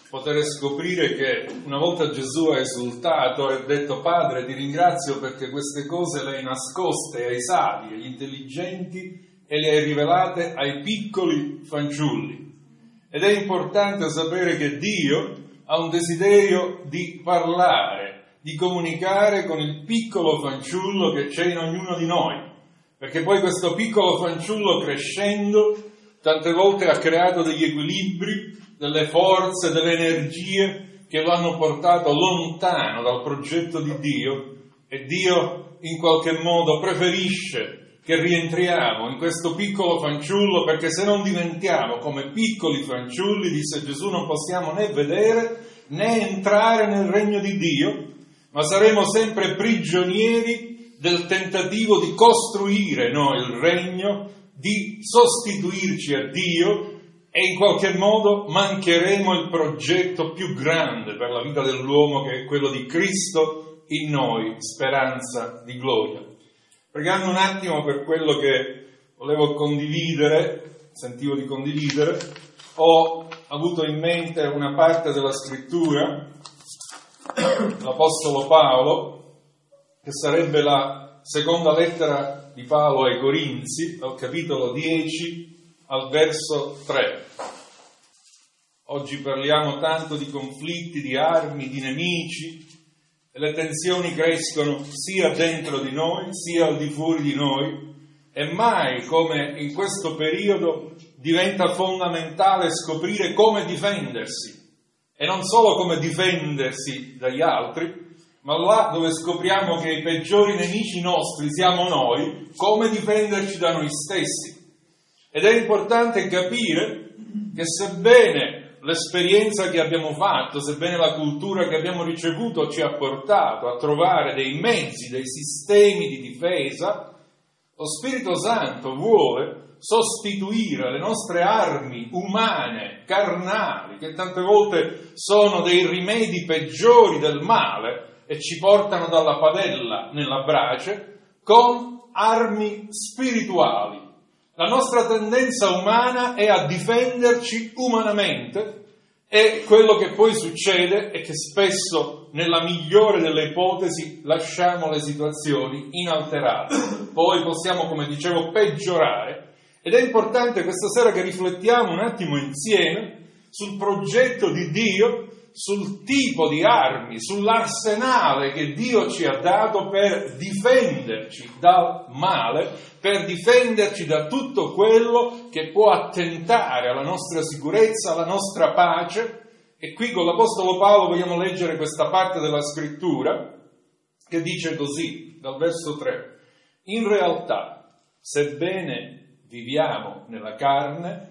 poter scoprire che una volta Gesù ha esultato e ha detto: Padre, ti ringrazio perché queste cose le hai nascoste ai savi, agli intelligenti, e le hai rivelate ai piccoli fanciulli. Ed è importante sapere che Dio ha un desiderio di parlare, di comunicare con il piccolo fanciullo che c'è in ognuno di noi, perché poi questo piccolo fanciullo, crescendo, tante volte ha creato degli equilibri, delle forze, delle energie che lo hanno portato lontano dal progetto di Dio, e Dio in qualche modo preferisce che rientriamo in questo piccolo fanciullo, perché se non diventiamo come piccoli fanciulli, disse Gesù, non possiamo né vedere né entrare nel regno di Dio, ma saremo sempre prigionieri del tentativo di costruire noi il regno, di sostituirci a Dio, e in qualche modo mancheremo il progetto più grande per la vita dell'uomo, che è quello di Cristo in noi, speranza di gloria. Pregando un attimo per quello che volevo condividere, sentivo di condividere, ho avuto in mente una parte della scrittura, l'Apostolo Paolo, che sarebbe la seconda lettera di Paolo ai Corinzi, al capitolo 10, al verso 3. Oggi parliamo tanto di conflitti, di armi, di nemici, e le tensioni crescono sia dentro di noi, sia al di fuori di noi, e mai come in questo periodo diventa fondamentale scoprire come difendersi, e non solo come difendersi dagli altri, ma là dove scopriamo che i peggiori nemici nostri siamo noi, come difenderci da noi stessi. Ed è importante capire che sebbene l'esperienza che abbiamo fatto, sebbene la cultura che abbiamo ricevuto ci ha portato a trovare dei mezzi, dei sistemi di difesa, lo Spirito Santo vuole sostituire le nostre armi umane, carnali, che tante volte sono dei rimedi peggiori del male e ci portano dalla padella nella brace, con armi spirituali. La nostra tendenza umana è a difenderci umanamente, e quello che poi succede è che spesso, nella migliore delle ipotesi, lasciamo le situazioni inalterate. Poi possiamo, come dicevo, peggiorare. Ed è importante questa sera che riflettiamo un attimo insieme sul progetto di Dio, sul tipo di armi, sull'arsenale che Dio ci ha dato per difenderci dal male, per difenderci da tutto quello che può attentare alla nostra sicurezza, alla nostra pace. E qui con l'Apostolo Paolo vogliamo leggere questa parte della scrittura che dice così, dal verso 3: in realtà, sebbene viviamo nella carne,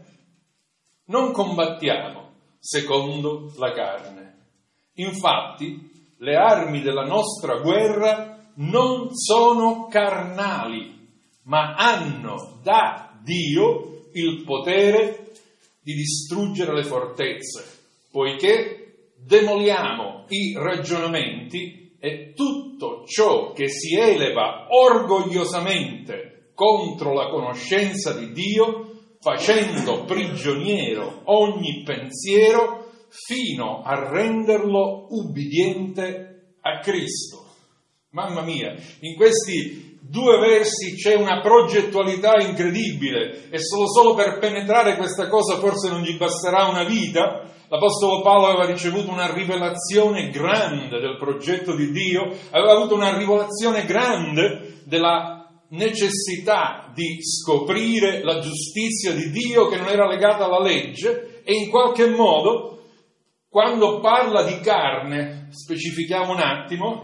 non combattiamo secondo la carne. Infatti, le armi della nostra guerra non sono carnali, ma hanno da Dio il potere di distruggere le fortezze, poiché demoliamo i ragionamenti e tutto ciò che si eleva orgogliosamente contro la conoscenza di Dio, facendo prigioniero ogni pensiero fino a renderlo ubbidiente a Cristo. Mamma mia, in questi due versi c'è una progettualità incredibile, e solo per penetrare questa cosa forse non gli basterà una vita. L'Apostolo Paolo aveva ricevuto una rivelazione grande del progetto di Dio, aveva avuto una rivelazione grande della necessità di scoprire la giustizia di Dio che non era legata alla legge, e in qualche modo, quando parla di carne, specifichiamo un attimo,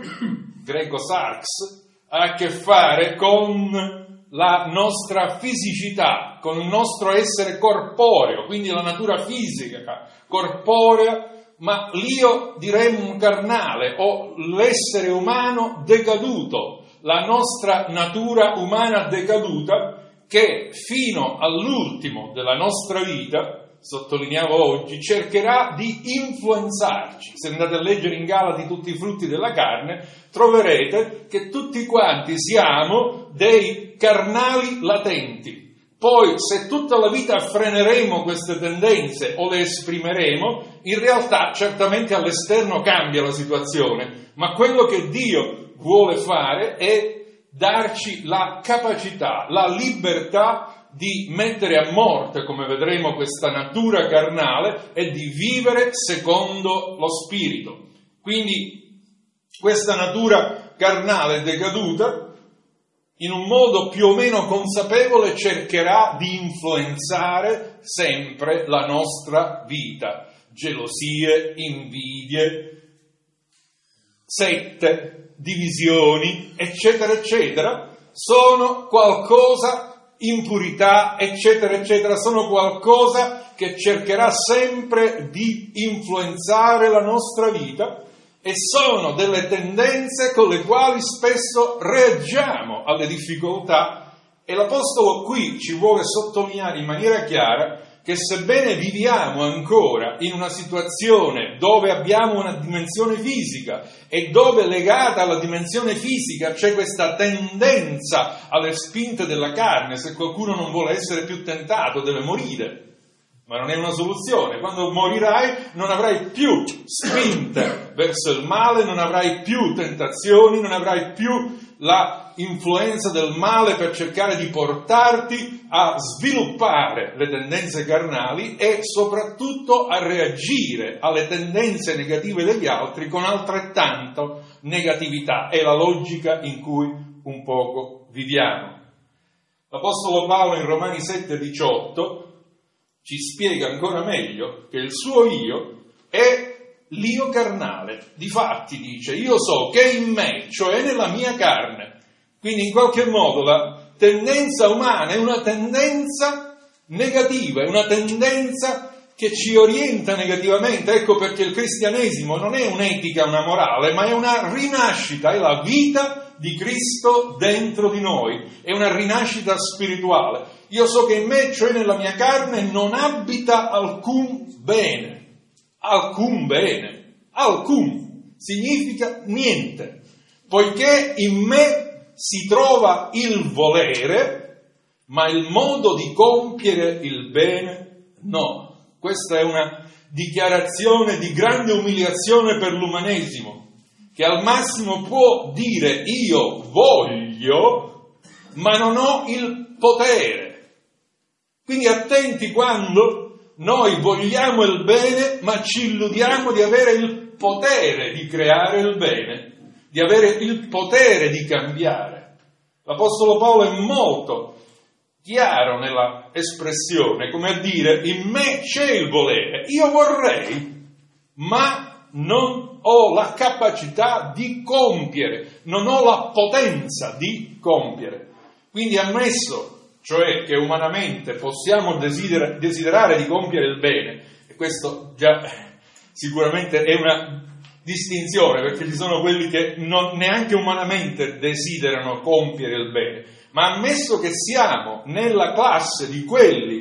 greco sarx, ha a che fare con la nostra fisicità, con il nostro essere corporeo, quindi la natura fisica, corporea, ma l'io diremmo carnale, o l'essere umano decaduto, la nostra natura umana decaduta, che fino all'ultimo della nostra vita, sottolineavo oggi, cercherà di influenzarci. Se andate a leggere in Galati tutti i frutti della carne, troverete che tutti quanti siamo dei carnali latenti, Poi, se tutta la vita freneremo queste tendenze o le esprimeremo, in realtà certamente all'esterno cambia la situazione, ma quello che Dio vuole fare è darci la capacità, la libertà di mettere a morte, come vedremo, questa natura carnale e di vivere secondo lo Spirito. Quindi questa natura carnale decaduta, in un modo più o meno consapevole, cercherà di influenzare sempre la nostra vita. Gelosie, invidie, sette, divisioni, eccetera, eccetera, sono qualcosa, impurità, eccetera, eccetera, sono qualcosa che cercherà sempre di influenzare la nostra vita. E sono delle tendenze con le quali spesso reagiamo alle difficoltà, e l'Apostolo qui ci vuole sottolineare in maniera chiara che sebbene viviamo ancora in una situazione dove abbiamo una dimensione fisica e dove legata alla dimensione fisica c'è questa tendenza alle spinte della carne, se qualcuno non vuole essere più tentato deve morire. Ma non è una soluzione. Quando morirai non avrai più spinte verso il male, non avrai più tentazioni, non avrai più la influenza del male per cercare di portarti a sviluppare le tendenze carnali e soprattutto a reagire alle tendenze negative degli altri con altrettanto negatività. È la logica in cui un poco viviamo. L'Apostolo Paolo in Romani 7,18 ci spiega ancora meglio che il suo io è l'io carnale. Difatti dice, io so che in me, cioè nella mia carne, quindi in qualche modo la tendenza umana è una tendenza negativa, è una tendenza che ci orienta negativamente. Ecco perché il cristianesimo non è un'etica, una morale, ma è una rinascita, è la vita di Cristo dentro di noi, è una rinascita spirituale. Io so che in me, cioè nella mia carne, non abita alcun bene, alcun significa niente, poiché in me si trova il volere, ma il modo di compiere il bene no. Questa è una dichiarazione di grande umiliazione per l'umanesimo, che al massimo può dire io voglio, ma non ho il potere. Quindi attenti quando noi vogliamo il bene, ma ci illudiamo di avere il potere di creare il bene, di avere il potere di cambiare. L'Apostolo Paolo è molto chiaro nella espressione, come a dire, in me c'è il volere, io vorrei, ma non ho la capacità di compiere, non ho la potenza di compiere. Quindi ammesso, cioè che umanamente possiamo desiderare di compiere il bene, e questo già sicuramente è una distinzione, perché ci sono quelli che neanche umanamente desiderano compiere il bene, ma ammesso che siamo nella classe di quelli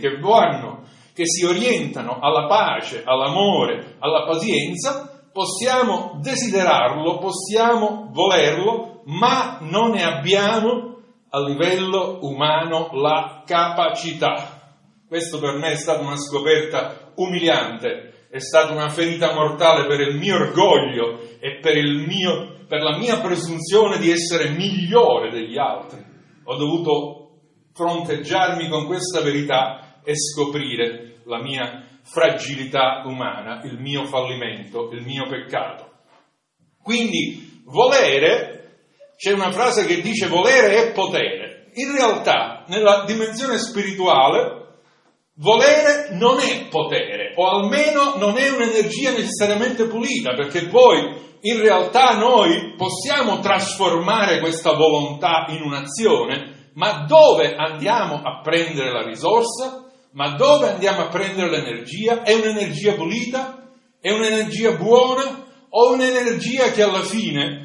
che si orientano alla pace, all'amore, alla pazienza, possiamo desiderarlo, possiamo volerlo, ma non ne abbiamo a livello umano la capacità. Questo per me è stata una scoperta umiliante, è stata una ferita mortale per il mio orgoglio e per la mia presunzione di essere migliore degli altri. Ho dovuto fronteggiarmi con questa verità e scoprire la mia fragilità umana, il mio fallimento, il mio peccato. Quindi volere, c'è una frase che dice volere è potere. In realtà, nella dimensione spirituale, volere non è potere, o almeno non è un'energia necessariamente pulita, perché poi in realtà noi possiamo trasformare questa volontà in un'azione, ma dove andiamo a prendere la risorsa? Ma dove andiamo a prendere l'energia? È un'energia pulita? È un'energia buona? O un'energia che alla fine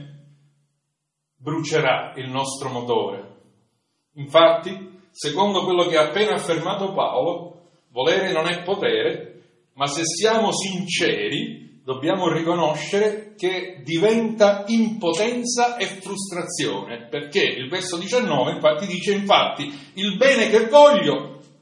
brucerà il nostro motore? Infatti, secondo quello che ha appena affermato Paolo, volere non è potere, ma se siamo sinceri dobbiamo riconoscere che diventa impotenza e frustrazione, perché il verso 19 infatti dice il bene che voglio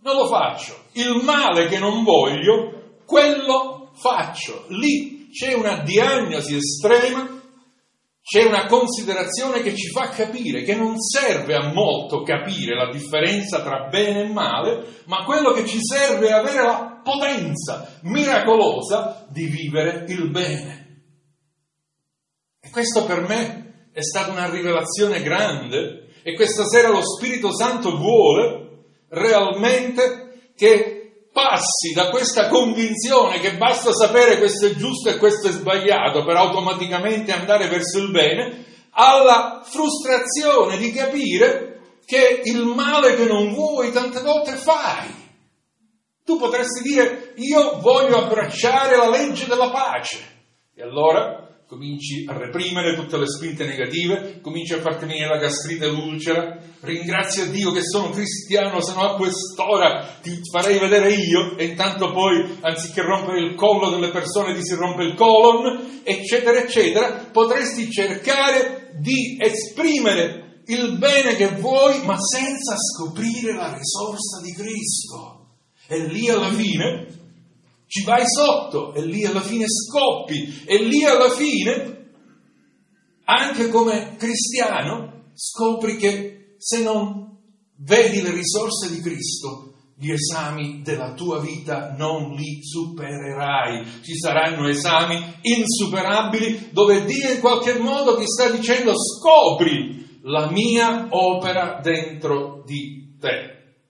non lo faccio. Il male che non voglio, quello faccio. Lì c'è una diagnosi estrema, c'è una considerazione che ci fa capire che non serve a molto capire la differenza tra bene e male, ma quello che ci serve è avere la potenza miracolosa di vivere il bene. E questo per me è stata una rivelazione grande, e questa sera lo Spirito Santo vuole realmente che passi da questa convinzione che basta sapere questo è giusto e questo è sbagliato per automaticamente andare verso il bene, alla frustrazione di capire che il male che non vuoi tante volte fai. Tu potresti dire: io voglio abbracciare la legge della pace, e allora cominci a reprimere tutte le spinte negative, cominci a farti venire la gastrite e l'ulcera, ringrazia Dio che sono cristiano, se no a quest'ora ti farei vedere io, e intanto poi anziché rompere il collo delle persone ti si rompe il colon, eccetera eccetera. Potresti cercare di esprimere il bene che vuoi, ma senza scoprire la risorsa di Cristo, e lì alla fine ci vai sotto, e lì alla fine scoppi, e lì alla fine, anche come cristiano, scopri che se non vedi le risorse di Cristo, gli esami della tua vita non li supererai. Ci saranno esami insuperabili dove Dio in qualche modo ti sta dicendo: scopri la mia opera dentro di te.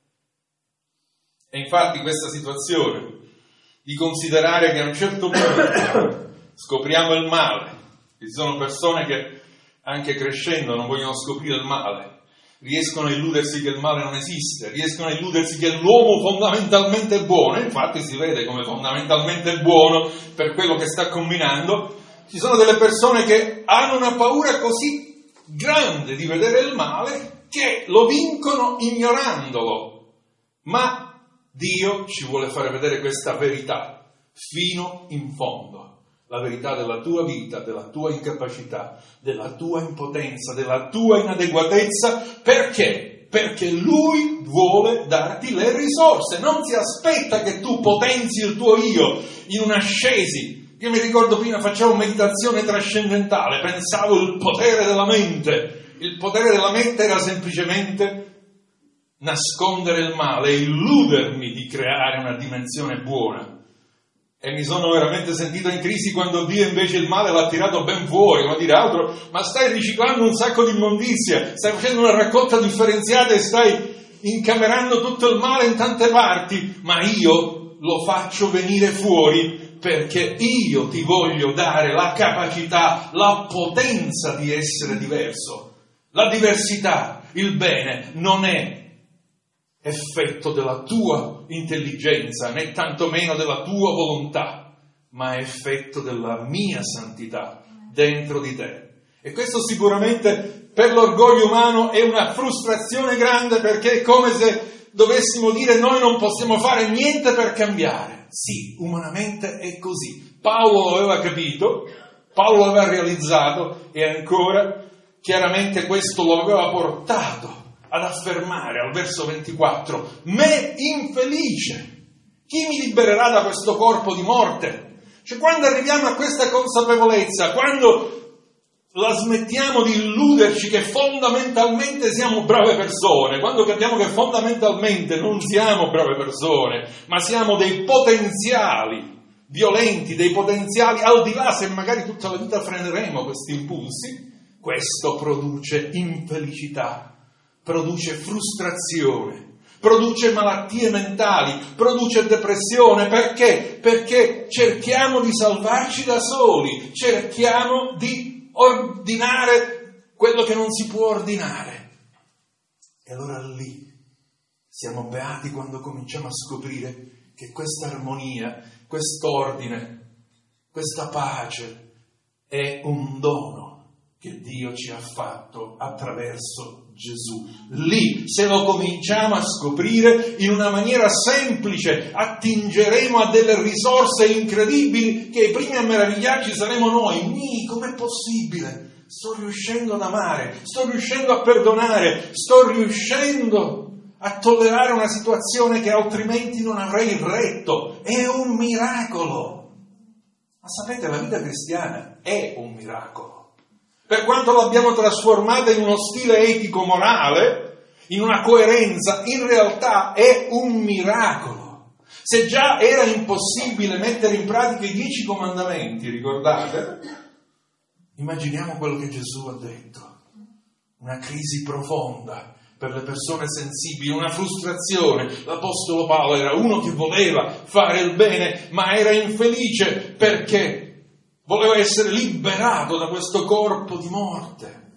E infatti questa situazione di considerare che a un certo punto scopriamo il male, ci sono persone che anche crescendo non vogliono scoprire il male, riescono a illudersi che il male non esiste, riescono a illudersi che l'uomo fondamentalmente è buono, e infatti si vede come fondamentalmente è buono per quello che sta combinando. Ci sono delle persone che hanno una paura così grande di vedere il male che lo vincono ignorandolo, ma Dio ci vuole fare vedere questa verità fino in fondo, la verità della tua vita, della tua incapacità, della tua impotenza, della tua inadeguatezza. Perché? Perché Lui vuole darti le risorse, non si aspetta che tu potenzi il tuo io in un'ascesi. Io mi ricordo prima facevo meditazione trascendentale, pensavo il potere della mente. Il potere della mente era semplicemente nascondere il male e illudermi di creare una dimensione buona. E mi sono veramente sentito in crisi quando Dio invece il male l'ha tirato ben fuori, come dire altro: ma stai riciclando un sacco di immondizia, stai facendo una raccolta differenziata e stai incamerando tutto il male in tante parti, ma io lo faccio venire fuori perché io ti voglio dare la capacità, la potenza di essere diverso. La diversità, il bene, non è effetto della tua intelligenza, né tantomeno della tua volontà, ma è effetto della mia santità dentro di te. E questo sicuramente per l'orgoglio umano è una frustrazione grande, perché è come se dovessimo dire: noi non possiamo fare niente per cambiare. Sì, umanamente è così. Paolo lo aveva capito, Paolo lo aveva realizzato, e ancora chiaramente questo lo aveva portato ad affermare al verso 24: me infelice, chi mi libererà da questo corpo di morte? Cioè, quando arriviamo a questa consapevolezza, quando la smettiamo di illuderci che fondamentalmente siamo brave persone, quando capiamo che fondamentalmente non siamo brave persone, ma siamo dei potenziali violenti, dei potenziali al di là, se magari tutta la vita freneremo questi impulsi, questo produce infelicità, produce frustrazione, produce malattie mentali, produce depressione. Perché? Perché cerchiamo di salvarci da soli, cerchiamo di ordinare quello che non si può ordinare. E allora lì siamo beati quando cominciamo a scoprire che questa armonia, quest'ordine, questa pace è un dono che Dio ci ha fatto attraverso Gesù. Lì, se lo cominciamo a scoprire in una maniera semplice, attingeremo a delle risorse incredibili che i primi a meravigliarci saremo noi. Com'è possibile? Sto riuscendo ad amare, sto riuscendo a perdonare, sto riuscendo a tollerare una situazione che altrimenti non avrei retto. È un miracolo. Ma sapete, la vita cristiana è un miracolo. Per quanto l'abbiamo trasformata in uno stile etico-morale, in una coerenza, in realtà è un miracolo. Se già era impossibile mettere in pratica i 10 comandamenti, ricordate? Immaginiamo quello che Gesù ha detto. Una crisi profonda per le persone sensibili, una frustrazione. L'Apostolo Paolo era uno che voleva fare il bene, ma era infelice perché voleva essere liberato da questo corpo di morte.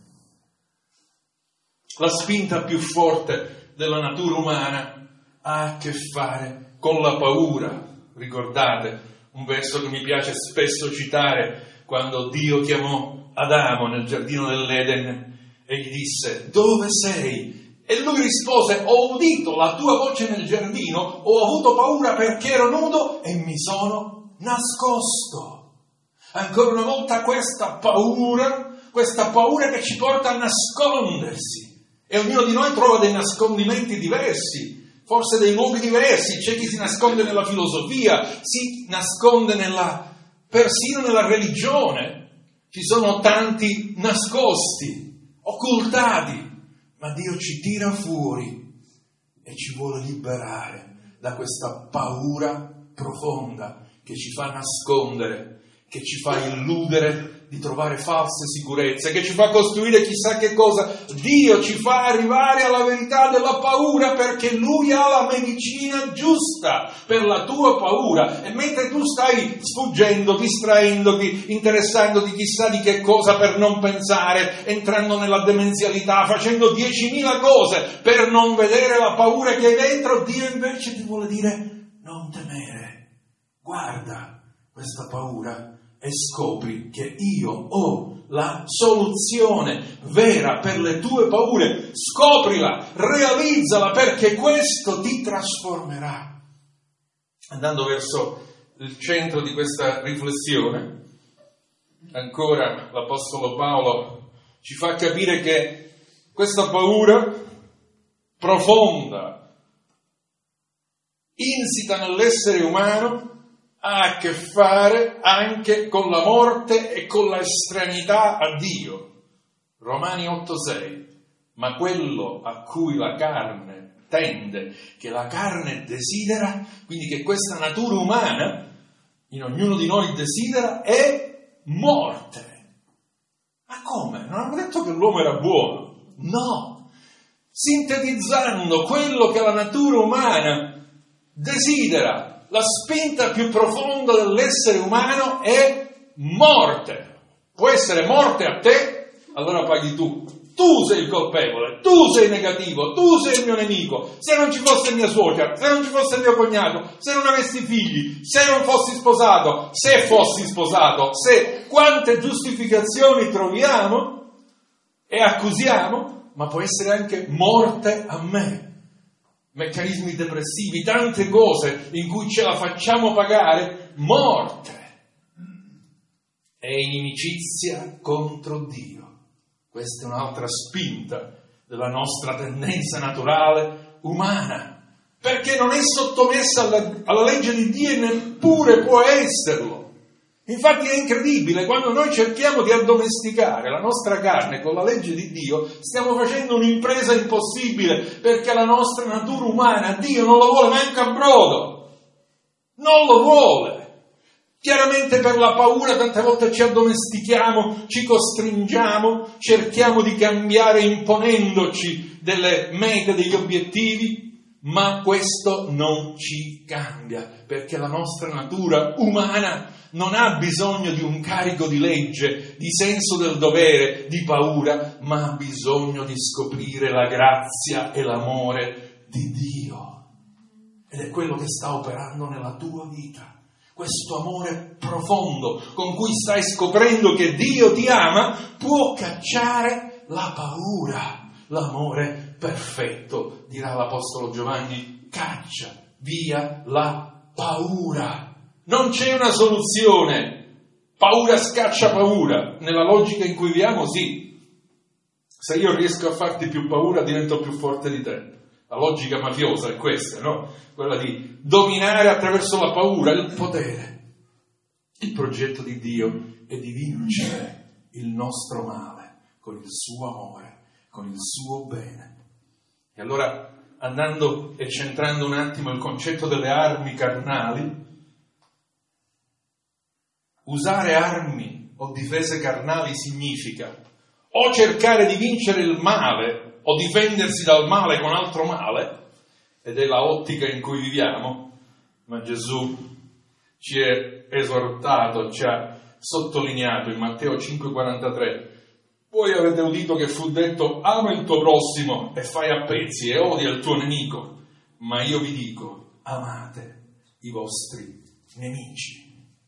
La spinta più forte della natura umana ha a che fare con la paura. Ricordate un verso che mi piace spesso citare, quando Dio chiamò Adamo nel giardino dell'Eden e gli disse: dove sei? E lui rispose: ho udito la tua voce nel giardino, ho avuto paura perché ero nudo e mi sono nascosto. Ancora una volta questa paura che ci porta a nascondersi, e ognuno di noi trova dei nascondimenti diversi, forse dei luoghi diversi. C'è chi si nasconde nella filosofia, si nasconde persino nella religione. Ci sono tanti nascosti, occultati, ma Dio ci tira fuori e ci vuole liberare da questa paura profonda che ci fa nascondere, che ci fa illudere di trovare false sicurezze, che ci fa costruire chissà che cosa. Dio ci fa arrivare alla verità della paura, perché Lui ha la medicina giusta per la tua paura. E mentre tu stai sfuggendo, distraendoti, interessandoti chissà di che cosa per non pensare, entrando nella demenzialità, facendo 10.000 cose per non vedere la paura che hai dentro, Dio invece ti vuole dire: non temere, guarda questa paura e scopri che io ho la soluzione vera per le tue paure. Scoprila, realizzala, perché questo ti trasformerà. Andando verso il centro di questa riflessione, ancora l'Apostolo Paolo ci fa capire che questa paura profonda, insita nell'essere umano, ha a che fare anche con la morte e con la estraneità a Dio. Romani 8,6. Ma quello a cui la carne tende, che la carne desidera, quindi che questa natura umana in ognuno di noi desidera, è morte. Ma come? Non hanno detto che l'uomo era buono? No. Sintetizzando quello che la natura umana desidera, la spinta più profonda dell'essere umano è morte. Può essere morte a te, allora paghi tu. Tu sei il colpevole, tu sei negativo, tu sei il mio nemico. Se non ci fosse mia suocera, se non ci fosse mio cognato, se non avessi figli, se non fossi sposato, se fossi sposato, quante giustificazioni troviamo e accusiamo, ma può essere anche morte a me. Meccanismi depressivi, tante cose in cui ce la facciamo pagare, morte. È inimicizia contro Dio. Questa è un'altra spinta della nostra tendenza naturale umana, perché non è sottomessa alla legge di Dio e neppure può esserlo. Infatti è incredibile, quando noi cerchiamo di addomesticare la nostra carne con la legge di Dio, stiamo facendo un'impresa impossibile, perché la nostra natura umana Dio non lo vuole neanche a brodo, non lo vuole. Chiaramente per la paura tante volte ci addomestichiamo, ci costringiamo, cerchiamo di cambiare imponendoci delle mete, degli obiettivi, ma questo non ci cambia, perché la nostra natura umana non ha bisogno di un carico di legge, di senso del dovere, di paura, ma ha bisogno di scoprire la grazia e l'amore di Dio. Ed è quello che sta operando nella tua vita. Questo amore profondo con cui stai scoprendo che Dio ti ama può cacciare la paura. L'amore perfetto, dirà l'Apostolo Giovanni, caccia via la paura. Non c'è una soluzione. Paura scaccia paura. Nella logica in cui viviamo, sì. Se io riesco a farti più paura, divento più forte di te. La logica mafiosa è questa, no? Quella di dominare attraverso la paura, il potere. Il progetto di Dio è di vincere il nostro male con il suo amore, con il suo bene. E allora, andando e centrando un attimo il concetto delle armi carnali, usare armi o difese carnali significa o cercare di vincere il male o difendersi dal male con altro male, ed è la ottica in cui viviamo, ma Gesù ci è esortato, ci ha sottolineato in Matteo 5,43: voi avete udito che fu detto ama il tuo prossimo e fai a pezzi e odia il tuo nemico, ma io vi dico amate i vostri nemici.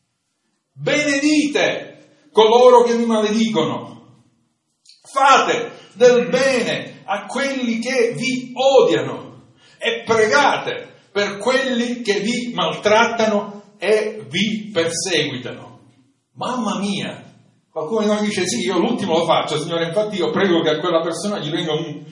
Benedite coloro che vi maledicono, fate del bene a quelli che vi odiano e pregate per quelli che vi maltrattano e vi perseguitano. Mamma mia! Qualcuno di noi dice sì, io l'ultimo lo faccio, Signore, infatti io prego che a quella persona gli venga un...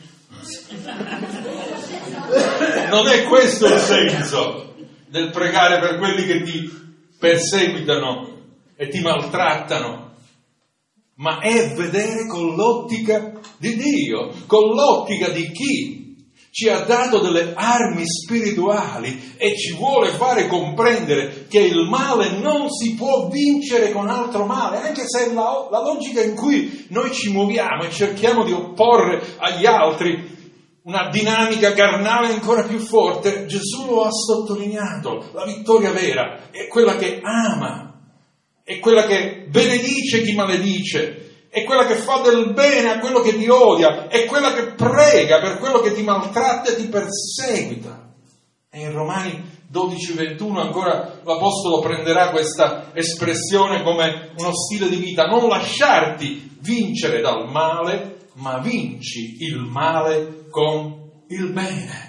Non è questo il senso del pregare per quelli che ti perseguitano e ti maltrattano, ma è vedere con l'ottica di Dio, con l'ottica di chi ci ha dato delle armi spirituali e ci vuole fare comprendere che il male non si può vincere con altro male, anche se la logica in cui noi ci muoviamo e cerchiamo di opporre agli altri una dinamica carnale ancora più forte. Gesù lo ha sottolineato: la vittoria vera è quella che ama, è quella che benedice chi maledice, è quella che fa del bene a quello che ti odia, è quella che prega per quello che ti maltratta e ti perseguita. E in Romani 12,21 ancora l'Apostolo prenderà questa espressione come uno stile di vita: non lasciarti vincere dal male, ma vinci il male con il bene.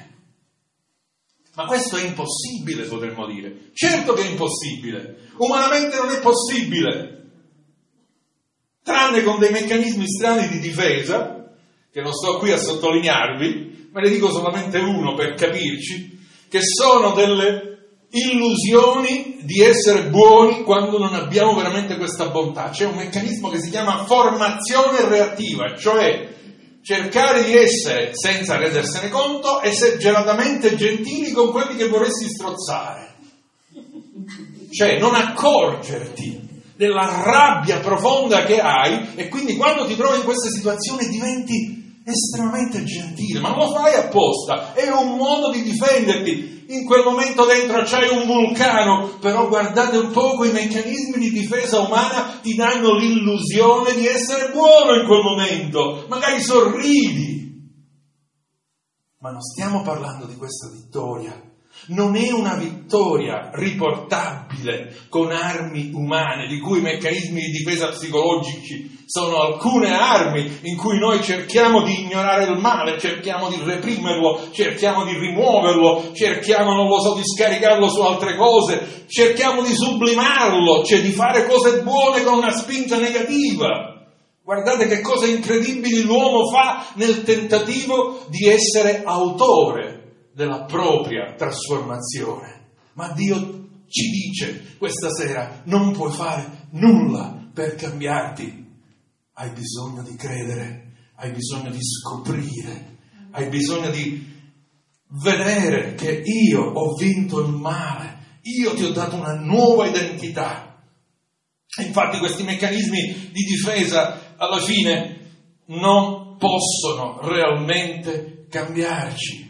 Ma questo è impossibile, potremmo dire. Certo che è impossibile. Umanamente non è possibile. Tranne con dei meccanismi strani di difesa, che non sto qui a sottolinearvi, me ne dico solamente uno per capirci, che sono delle illusioni di essere buoni quando non abbiamo veramente questa bontà. C'è un meccanismo che si chiama formazione reattiva, cioè cercare di essere, senza rendersene conto, esageratamente gentili con quelli che vorresti strozzare. Cioè non accorgerti della rabbia profonda che hai, e quindi quando ti trovi in queste situazioni diventi estremamente gentile, ma non lo fai apposta, è un modo di difenderti. In quel momento dentro c'hai un vulcano, però guardate un poco, i meccanismi di difesa umana ti danno l'illusione di essere buono in quel momento, magari sorridi, ma non stiamo parlando di questa vittoria. Non è una vittoria riportabile con armi umane, di cui i meccanismi di difesa psicologici sono alcune armi in cui noi cerchiamo di ignorare il male, cerchiamo di reprimerlo, cerchiamo di rimuoverlo, cerchiamo, non lo so, di scaricarlo su altre cose, cerchiamo di sublimarlo, cioè di fare cose buone con una spinta negativa. Guardate che cose incredibili l'uomo fa nel tentativo di essere autore della propria trasformazione. Ma Dio ci dice questa sera: non puoi fare nulla per cambiarti. Hai bisogno di credere, hai bisogno di scoprire, hai bisogno di vedere che io ho vinto il male, io ti ho dato una nuova identità. Infatti questi meccanismi di difesa alla fine non possono realmente cambiarci.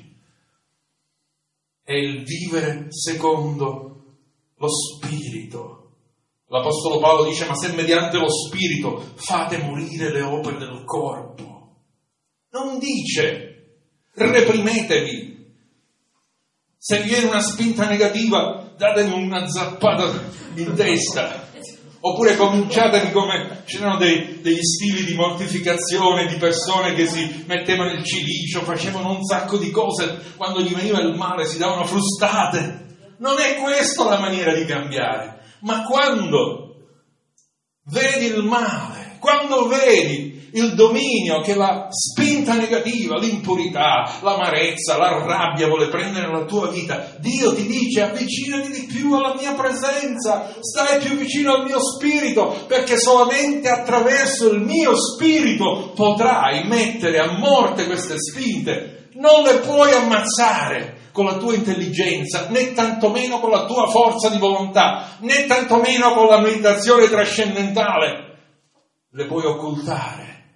È il vivere secondo lo Spirito. L'Apostolo Paolo dice: ma se mediante lo Spirito fate morire le opere del corpo. Non dice reprimetevi. Se viene una spinta negativa, datevi una zappata in testa. Oppure cominciatevi, come c'erano degli stili di mortificazione di persone che si mettevano il cilicio, facevano un sacco di cose, quando gli veniva il male si davano frustate. Non è questa la maniera di cambiare. Ma quando vedi il male, quando vedi il dominio che la spinta negativa, l'impurità, l'amarezza, la rabbia vuole prendere nella tua vita, Dio ti dice: avvicinati di più alla mia presenza, stai più vicino al mio spirito, perché solamente attraverso il mio spirito potrai mettere a morte queste spinte. Non le puoi ammazzare con la tua intelligenza, né tantomeno con la tua forza di volontà, né tantomeno con la meditazione trascendentale. Le puoi occultare,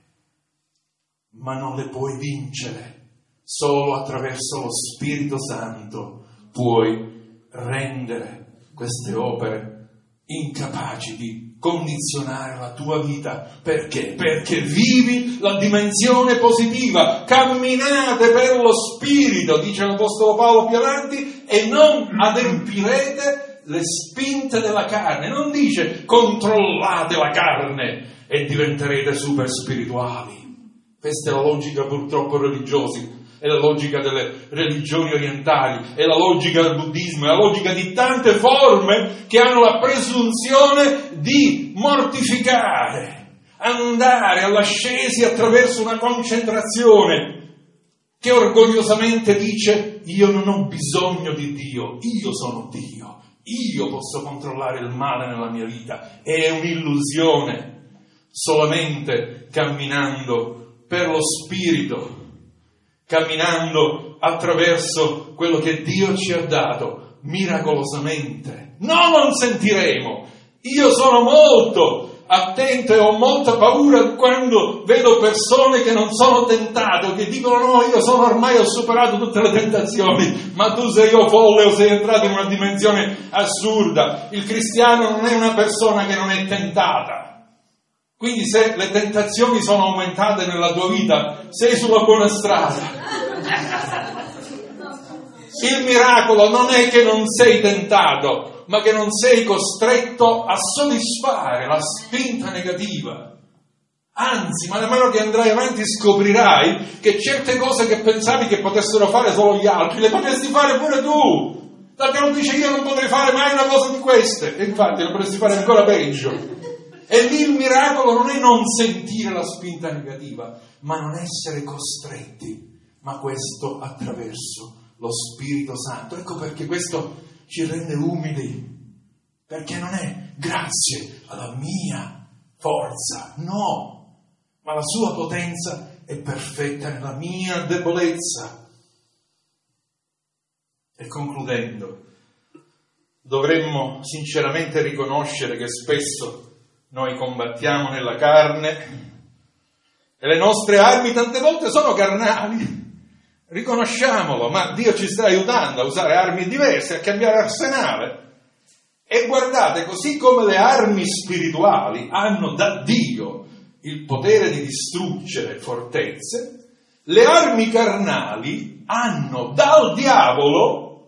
ma non le puoi vincere. Solo attraverso lo Spirito Santo puoi rendere queste opere incapaci di condizionare la tua vita. Perché? Perché vivi la dimensione positiva, camminate per lo Spirito, dice l'Apostolo Paolo più avanti, e non adempirete le spinte della carne. Non dice controllate la carne e diventerete super spirituali. Questa è la logica purtroppo religiosa, è la logica delle religioni orientali, è la logica del buddismo, è la logica di tante forme che hanno la presunzione di mortificare, andare all'ascesi attraverso una concentrazione che orgogliosamente dice: io non ho bisogno di Dio, io sono Dio, io posso controllare il male nella mia vita. È un'illusione. Solamente camminando per lo Spirito, camminando attraverso quello che Dio ci ha dato, miracolosamente, non sentiremo. Io sono molto attento e ho molta paura quando vedo persone che non sono tentate, che dicono: no, io ormai ho superato tutte le tentazioni. Ma tu sei folle o sei entrato in una dimensione assurda. Il cristiano non è una persona che non è tentata. Quindi se le tentazioni sono aumentate nella tua vita, sei sulla buona strada. Il miracolo non è che non sei tentato, ma che non sei costretto a soddisfare la spinta negativa. Anzi, man mano che andrai avanti scoprirai che certe cose che pensavi che potessero fare solo gli altri, le potresti fare pure tu. L'abbiamo dice: io non potrei fare mai una cosa di queste, e infatti lo potresti fare ancora peggio. E lì il miracolo non è non sentire la spinta negativa, ma non essere costretti, ma questo attraverso lo Spirito Santo. Ecco perché questo ci rende umili, perché non è grazie alla mia forza, no, ma la sua potenza è perfetta nella mia debolezza. E concludendo, dovremmo sinceramente riconoscere che spesso noi combattiamo nella carne e le nostre armi tante volte sono carnali. Riconosciamolo, ma Dio ci sta aiutando a usare armi diverse, a cambiare arsenale. E guardate, così come le armi spirituali hanno da Dio il potere di distruggere fortezze, le armi carnali hanno dal diavolo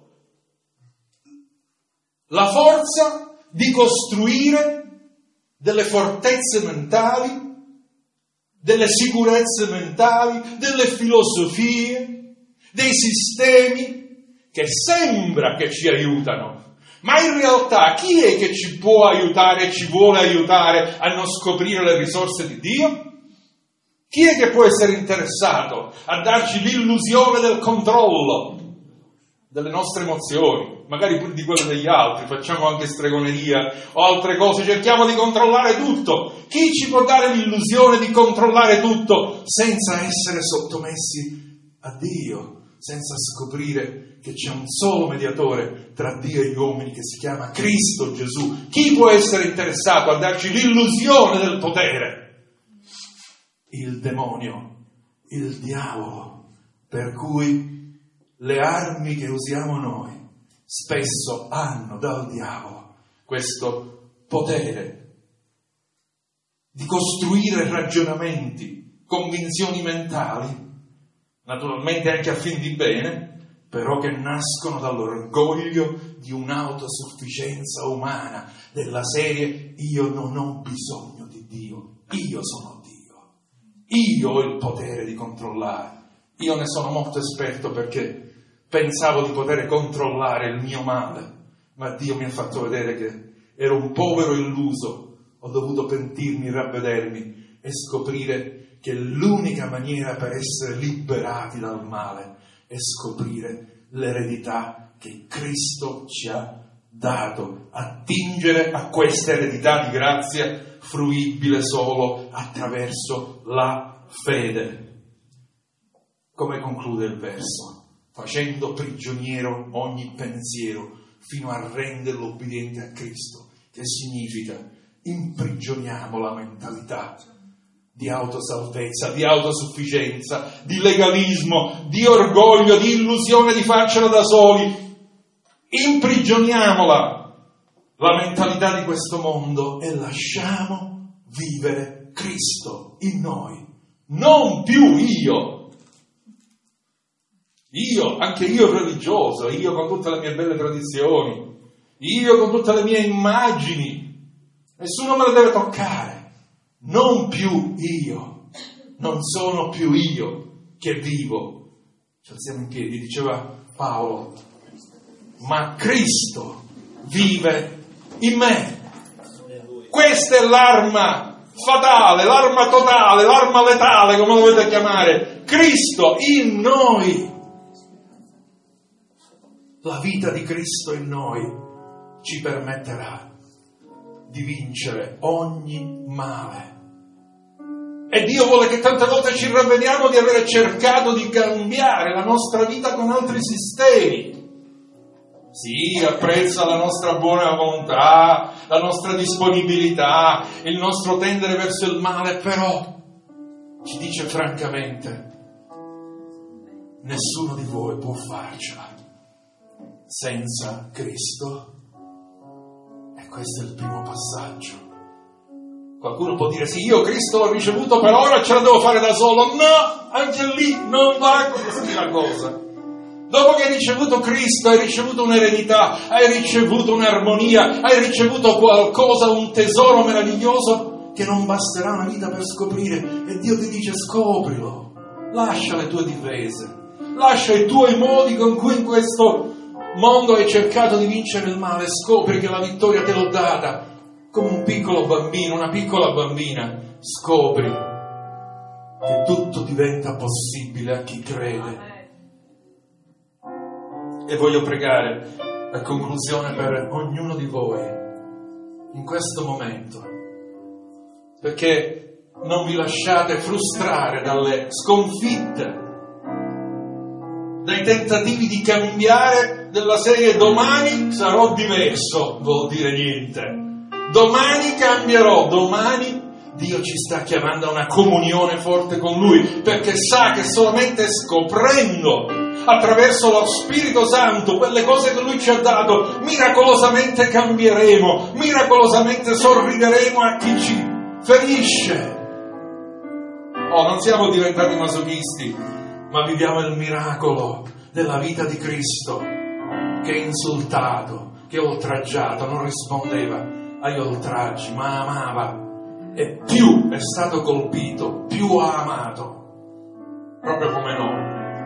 la forza di costruire delle fortezze mentali, delle sicurezze mentali, delle filosofie, dei sistemi che sembra che ci aiutano, ma in realtà chi è che ci può aiutare e ci vuole aiutare a non scoprire le risorse di Dio? Chi è che può essere interessato a darci l'illusione del controllo delle nostre emozioni, magari pure di quelle degli altri? Facciamo anche stregoneria o altre cose, cerchiamo di controllare tutto. Chi ci può dare l'illusione di controllare tutto senza essere sottomessi a Dio, senza scoprire che c'è un solo mediatore tra Dio e gli uomini che si chiama Cristo Gesù? Chi può essere interessato a darci l'illusione del potere? Il demonio, il diavolo, per cui le armi che usiamo noi spesso hanno dal diavolo questo potere di costruire ragionamenti, convinzioni mentali, naturalmente anche a fin di bene, però che nascono dall'orgoglio di un'autosufficienza umana, della serie: io non ho bisogno di Dio, io sono Dio, io ho il potere di controllare. Io ne sono molto esperto perché pensavo di poter controllare il mio male, ma Dio mi ha fatto vedere che ero un povero illuso. Ho dovuto pentirmi, ravvedermi e scoprire che l'unica maniera per essere liberati dal male è scoprire l'eredità che Cristo ci ha dato, attingere a questa eredità di grazia fruibile solo attraverso la fede. Come conclude il verso? Facendo prigioniero ogni pensiero fino a renderlo obbediente a Cristo. Che significa? Imprigioniamo la mentalità di autosalvezza, di autosufficienza, di legalismo, di orgoglio, di illusione di farcela da soli. Imprigioniamola, la mentalità di questo mondo, e lasciamo vivere Cristo in noi. Non più io, anche io religioso, io con tutte le mie belle tradizioni, io con tutte le mie immagini, nessuno me le deve toccare. Non più io, non sono più io che vivo. Ci alziamo in piedi, diceva Paolo, ma Cristo vive in me. Questa è l'arma fatale, l'arma totale, l'arma letale, come lo volete chiamare. Cristo in noi. La vita di Cristo in noi ci permetterà di vincere ogni male. E Dio vuole che tante volte ci ravvediamo di avere cercato di cambiare la nostra vita con altri sistemi. Sì, apprezza la nostra buona volontà, la nostra disponibilità, il nostro tendere verso il male, però ci dice francamente, nessuno di voi può farcela senza Cristo. E questo è il primo passaggio. Qualcuno può dire, sì, io Cristo l'ho ricevuto, per ora ce la devo fare da solo. No, anche lì non va così la cosa. Dopo che hai ricevuto Cristo, hai ricevuto un'eredità, hai ricevuto un'armonia, hai ricevuto qualcosa, un tesoro meraviglioso che non basterà una vita per scoprire. E Dio ti dice, scoprilo, lascia le tue difese, lascia i tuoi modi con cui in questo mondo hai cercato di vincere il male, scopri che la vittoria te l'ho data. Come un piccolo bambino, una piccola bambina, scopri che tutto diventa possibile a chi crede. E voglio pregare a conclusione per ognuno di voi in questo momento, perché non vi lasciate frustrare dalle sconfitte, dai tentativi di cambiare della serie domani sarò diverso, vuol dire niente. Domani cambierò, domani Dio ci sta chiamando a una comunione forte con Lui, perché sa che solamente scoprendo attraverso lo Spirito Santo quelle cose che Lui ci ha dato, miracolosamente cambieremo, miracolosamente sorrideremo a chi ci ferisce. Oh, non siamo diventati masochisti, ma viviamo il miracolo della vita di Cristo, che insultato, che oltraggiato, non rispondeva agli oltraggi, ma amava, e più è stato colpito, più ha amato, proprio come noi.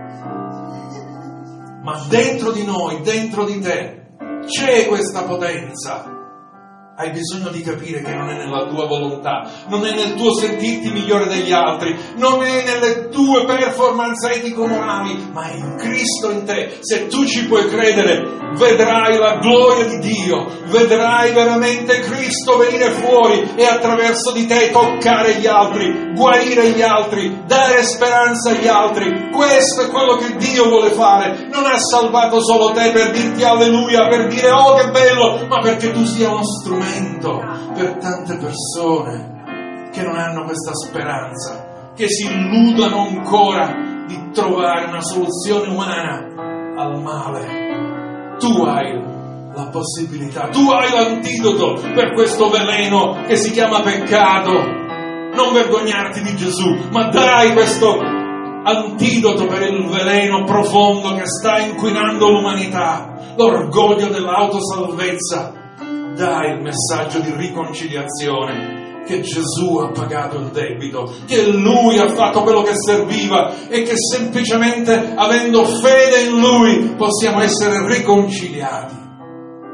Ma dentro di noi, dentro di te, c'è questa potenza. Hai bisogno di capire che non è nella tua volontà, non è nel tuo sentirti migliore degli altri, non è nelle tue performance etico-morali, ma è in Cristo in te. Se tu ci puoi credere, vedrai la gloria di Dio, vedrai veramente Cristo venire fuori e attraverso di te toccare gli altri, guarire gli altri, dare speranza agli altri. Questo è quello che Dio vuole fare. Non ha salvato solo te per dirti alleluia, per dire oh che bello, ma perché tu sia uno strumento per tante persone che non hanno questa speranza, che si illudono ancora di trovare una soluzione umana al male. Tu hai la possibilità, tu hai l'antidoto per questo veleno che si chiama peccato. Non vergognarti di Gesù, ma dai questo antidoto per il veleno profondo che sta inquinando l'umanità, l'orgoglio dell'autosalvezza. Dai il messaggio di riconciliazione, che Gesù ha pagato il debito, che Lui ha fatto quello che serviva e che semplicemente avendo fede in Lui possiamo essere riconciliati,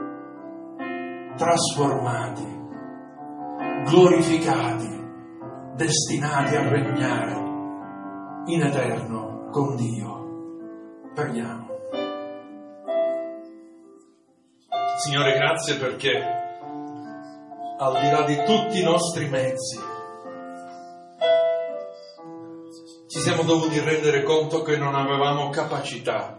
trasformati, glorificati, destinati a regnare in eterno con Dio. Preghiamo. Signore, grazie perché al di là di tutti i nostri mezzi ci siamo dovuti rendere conto che non avevamo capacità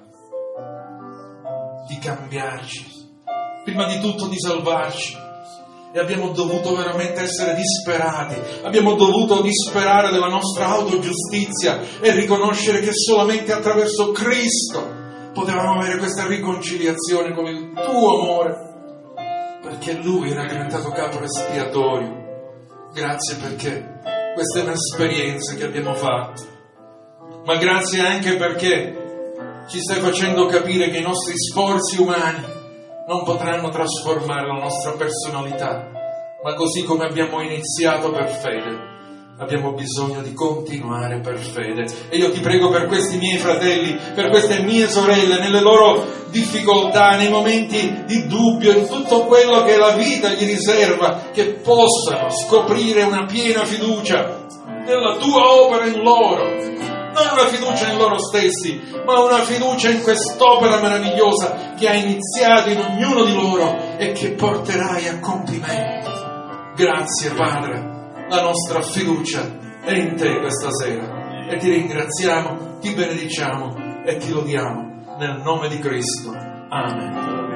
di cambiarci, prima di tutto di salvarci, e abbiamo dovuto veramente essere disperati, abbiamo dovuto disperare della nostra autogiustizia e riconoscere che solamente attraverso Cristo potevamo avere questa riconciliazione con il tuo amore, perché Lui era diventato capro espiatorio. Grazie perché questa è un'esperienza che abbiamo fatto, ma grazie anche perché ci stai facendo capire che i nostri sforzi umani non potranno trasformare la nostra personalità, ma così come abbiamo iniziato per fede, abbiamo bisogno di continuare per fede. E io ti prego per questi miei fratelli, per queste mie sorelle, nelle loro difficoltà, nei momenti di dubbio, in tutto quello che la vita gli riserva, che possano scoprire una piena fiducia nella tua opera in loro. Non una fiducia in loro stessi, ma una fiducia in quest'opera meravigliosa che hai iniziato in ognuno di loro e che porterai a compimento. Grazie, Padre, la nostra fiducia è in Te questa sera e ti ringraziamo, ti benediciamo e ti lodiamo nel nome di Cristo. Amen.